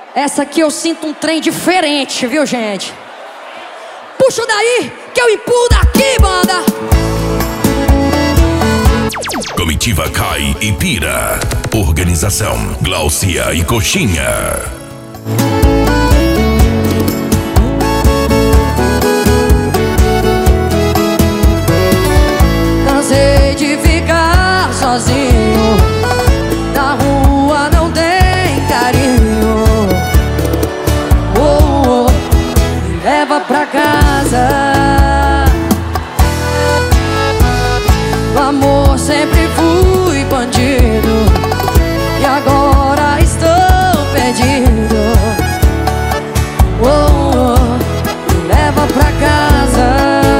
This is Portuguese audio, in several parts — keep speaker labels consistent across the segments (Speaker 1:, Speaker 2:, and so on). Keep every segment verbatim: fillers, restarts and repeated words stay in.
Speaker 1: Essa aqui eu sinto um trem diferente, viu, gente? Puxa daí, que eu empurro daqui, banda!
Speaker 2: Comitiva Cai e Pira. Organização Glaucia e Coxinha.
Speaker 1: Cansei de ficar sozinho. Na rua não tem carinho. Oh, oh, me leva pra casa. No amor sempre fui bandido e agora estou perdido. Oh, oh, me leva pra casa.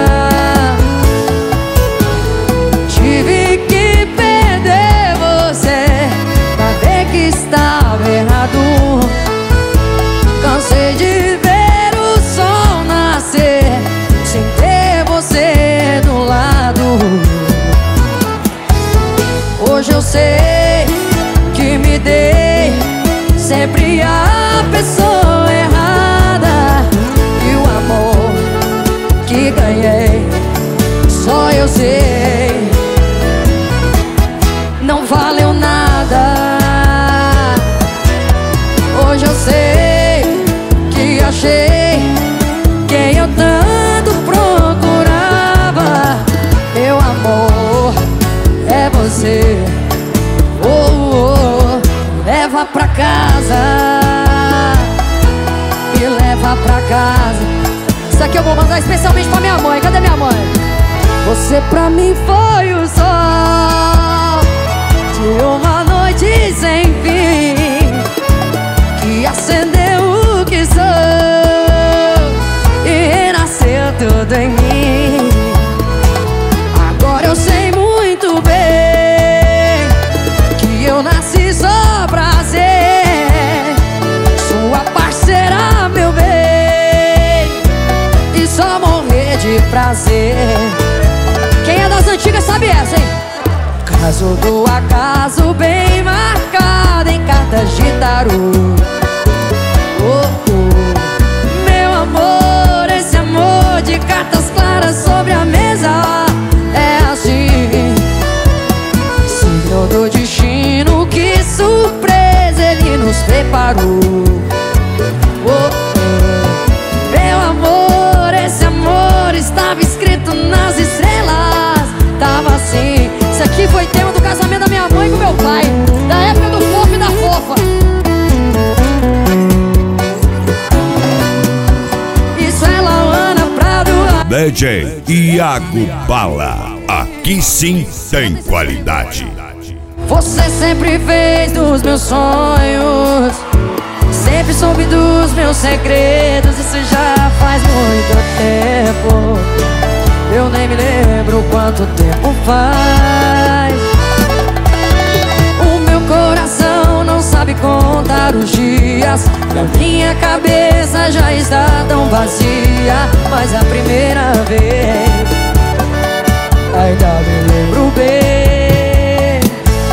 Speaker 1: Tive que perder você pra ver que estava errado. Cansei de ver o sol nascer sem ter você do lado. Hoje eu sei que me dei sempre a pessoa errada. E o amor que ganhei só eu sei não valeu nada. Hoje eu sei que achei quem eu tanto procurava. Meu amor é você. Oh, oh, leva pra casa. Me leva pra casa. Isso aqui eu vou mandar especialmente pra minha mãe. Cadê minha mãe? Você pra mim foi o sol de uma noite sem fim, que acendeu o que sou e renasceu tudo em mim. Agora eu sei muito bem que eu nasci só pra ser sua parceira, meu bem, e só morrer de prazer. Quem é das antigas sabe essa, hein? Caso do acaso bem marcado em cartas de tarô. Oh, oh, meu amor, esse amor de cartas claras sobre a mesa é assim. Signo do destino, que surpresa ele nos preparou. Oh, oh, meu amor, esse amor estava escrito nas estrelas. Tava assim. Isso aqui foi tema do casamento da minha mãe com meu pai, da época do fofo e da fofa. Isso é Lauana Prado.
Speaker 2: D J Iago Bala. Aqui sim tem qualidade.
Speaker 1: Você sempre fez dos meus sonhos, sempre soube dos meus segredos. Isso já faz muito tempo, eu nem me lembro quanto tempo faz. O meu coração não sabe contar os dias e a minha cabeça já está tão vazia. Mas a primeira vez ainda me lembro bem.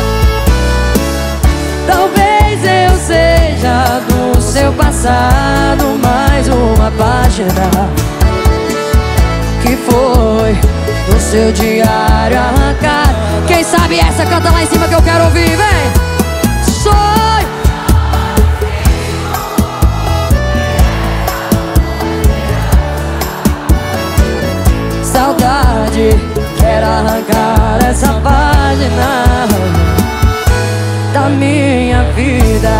Speaker 1: Talvez eu seja do seu passado mais uma página que foi do seu diário arrancado. Quem sabe essa canta lá em cima que eu quero ouvir, vem! Sonho! Saudade, quero arrancar essa página da minha vida,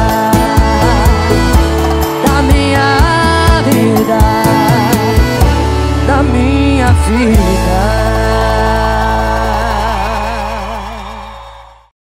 Speaker 1: da minha vida, da minha vida.